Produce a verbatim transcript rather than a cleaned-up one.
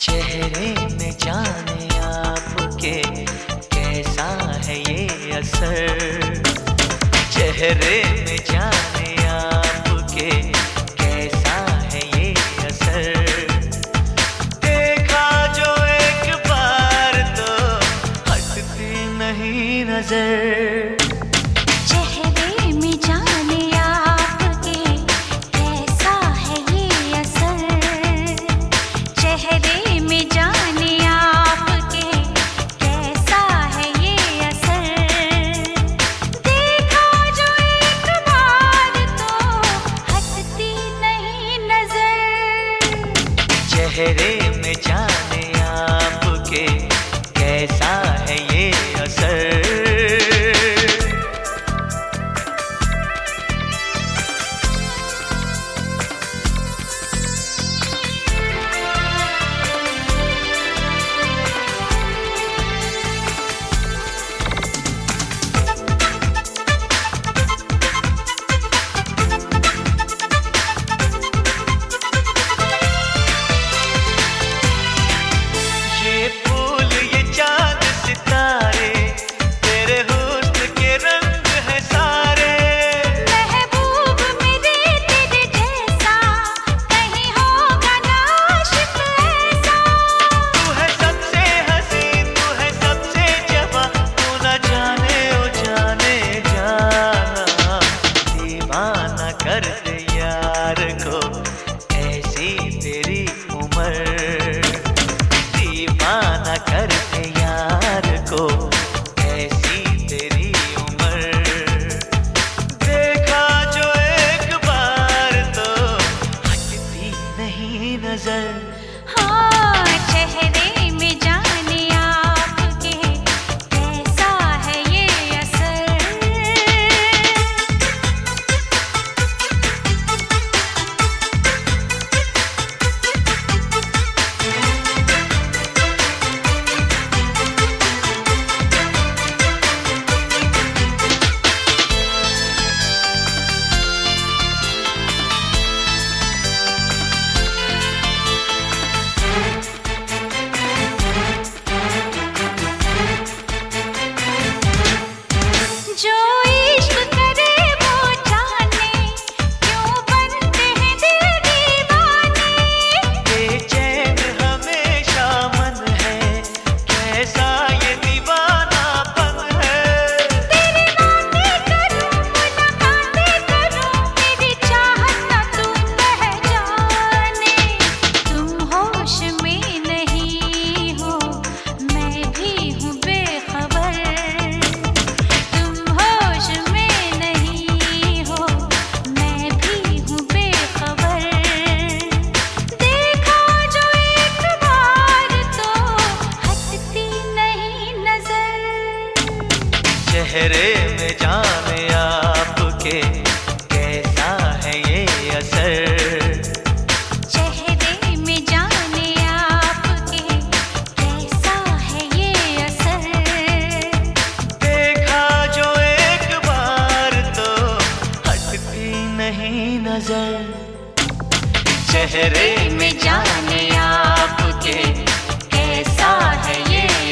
चेहरे में जाने आपके कैसा है ये असर। चेहरे में जाने आपके कैसा है ये असर। देखा जो एक बार तो हटती नहीं नजर। चेहरे में जाने आपके कैसा है ये असर। कर दे यार को ऐसी तेरी उम्र। दीवाना कर दे यार को ऐसी तेरी उम्र। देखा जो एक बार तो हटती नहीं नजर। हाँ, चेहरे में जाने आपके कैसा है ये असर। चेहरे में जाने आपके कैसा है ये असर। चेहरे में जाने आपके कैसा है ये असर। देखा जो एक बार तो हटती नहीं नजर। चेहरे में जाने आपके कैसा है ये